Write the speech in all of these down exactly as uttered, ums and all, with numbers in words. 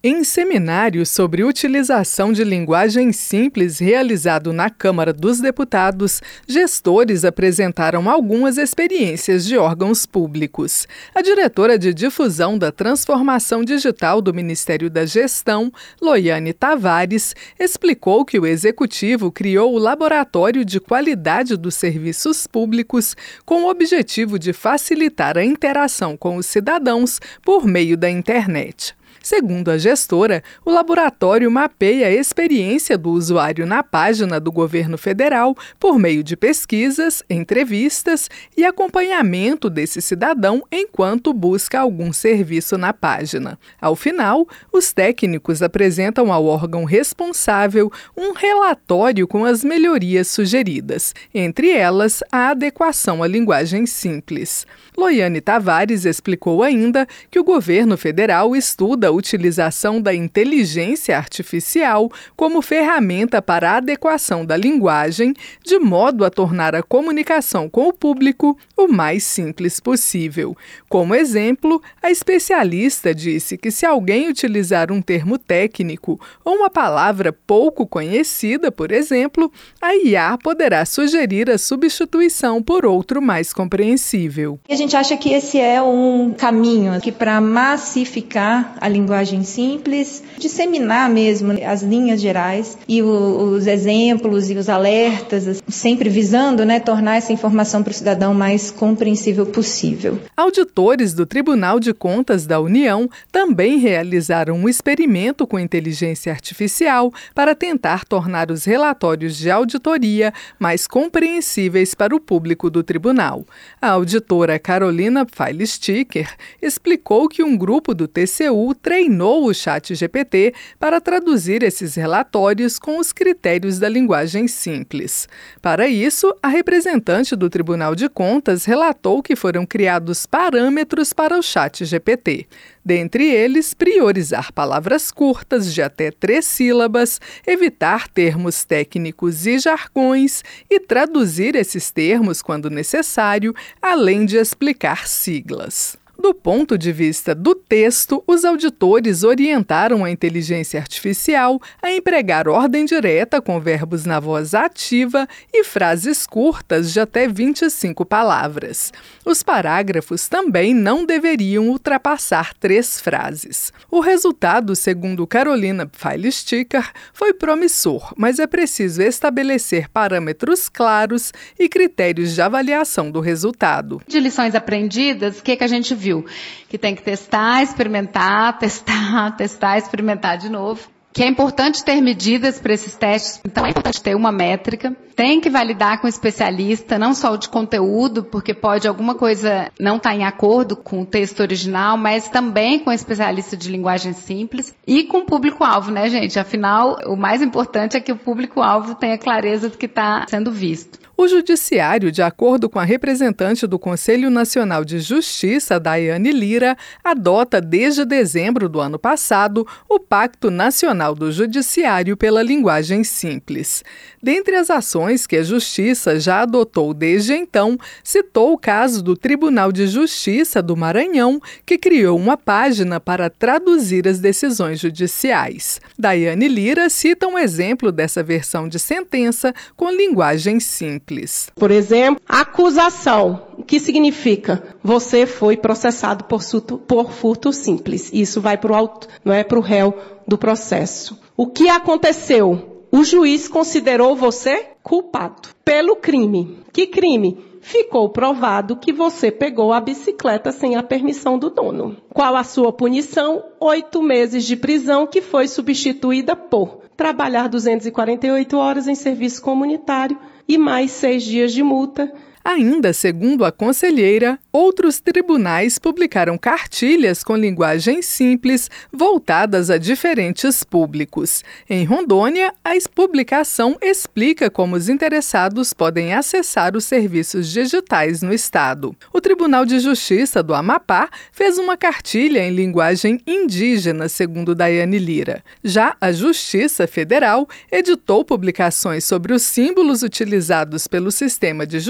Em seminário sobre utilização de linguagem simples realizado na Câmara dos Deputados, gestores apresentaram algumas experiências de órgãos públicos. A diretora de difusão da transformação digital do Ministério da Gestão, Loiane Tavares, explicou que o executivo criou o Laboratório de Qualidade dos Serviços Públicos com o objetivo de facilitar a interação com os cidadãos por meio da internet. Segundo a gestora, o laboratório mapeia a experiência do usuário na página do governo federal por meio de pesquisas, entrevistas e acompanhamento desse cidadão enquanto busca algum serviço na página. Ao final, os técnicos apresentam ao órgão responsável um relatório com as melhorias sugeridas, entre elas a adequação à linguagem simples. Loiane Tavares explicou ainda que o governo federal estuda a utilização da inteligência artificial como ferramenta para a adequação da linguagem, de modo a tornar a comunicação com o público o mais simples possível. Como exemplo, a especialista disse que se alguém utilizar um termo técnico ou uma palavra pouco conhecida, por exemplo, a I A poderá sugerir a substituição por outro mais compreensível. A gente acha que esse é um caminho que para massificar a linguagem simples, disseminar mesmo as linhas gerais e o, os exemplos e os alertas, sempre visando, né, tornar essa informação para o cidadão mais compreensível possível. Auditores do Tribunal de Contas da União também realizaram um experimento com inteligência artificial para tentar tornar os relatórios de auditoria mais compreensíveis para o público do tribunal. A auditora Carolina Pfeil-Sticker explicou que um grupo do T C U treinou o ChatGPT para traduzir esses relatórios com os critérios da linguagem simples. Para isso, a representante do Tribunal de Contas relatou que foram criados parâmetros para o ChatGPT. Dentre eles, priorizar palavras curtas de até três sílabas, evitar termos técnicos e jargões e traduzir esses termos quando necessário, além de explicar siglas. Do ponto de vista do texto, os auditores orientaram a inteligência artificial a empregar ordem direta com verbos na voz ativa e frases curtas de até vinte e cinco palavras. Os parágrafos também não deveriam ultrapassar três frases. O resultado, segundo Carolina Pfeil-Sticker, foi promissor, mas é preciso estabelecer parâmetros claros e critérios de avaliação do resultado. De lições aprendidas, o que, que a gente viu? Que tem que testar, experimentar, testar, testar, experimentar de novo. Que é importante ter medidas para esses testes, então é importante ter uma métrica. Tem que validar com o especialista, não só o de conteúdo, porque pode alguma coisa não estar em acordo com o texto original, mas também com o especialista de linguagem simples e com o público-alvo, né, gente? Afinal, o mais importante é que o público-alvo tenha clareza do que está sendo visto. O Judiciário, de acordo com a representante do Conselho Nacional de Justiça, Daiane Lira, adota desde dezembro do ano passado o Pacto Nacional do Judiciário pela Linguagem Simples. Dentre as ações que a Justiça já adotou desde então, citou o caso do Tribunal de Justiça do Maranhão, que criou uma página para traduzir as decisões judiciais. Daiane Lira cita um exemplo dessa versão de sentença com linguagem simples. Por exemplo, acusação, o que significa? Você foi processado por furto, por furto simples. Isso vai para o auto, não é para o réu do processo. O que aconteceu? O juiz considerou você culpado pelo crime. Que crime? Ficou provado que você pegou a bicicleta sem a permissão do dono. Qual a sua punição? Oito meses de prisão, que foi substituída por trabalhar duzentas e quarenta e oito horas em serviço comunitário e mais seis dias de multa. Ainda segundo a conselheira, outros tribunais publicaram cartilhas com linguagem simples voltadas a diferentes públicos. Em Rondônia, a publicação explica como os interessados podem acessar os serviços digitais no estado. O Tribunal de Justiça do Amapá fez uma cartilha em linguagem indígena, segundo Daiane Lira. Já a Justiça Federal editou publicações sobre os símbolos utilizados pelo sistema de justiça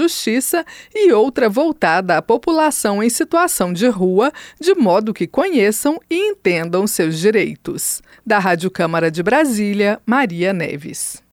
Justiça e outra voltada à população em situação de rua, de modo que conheçam e entendam seus direitos. Da Rádio Câmara de Brasília, Maria Neves.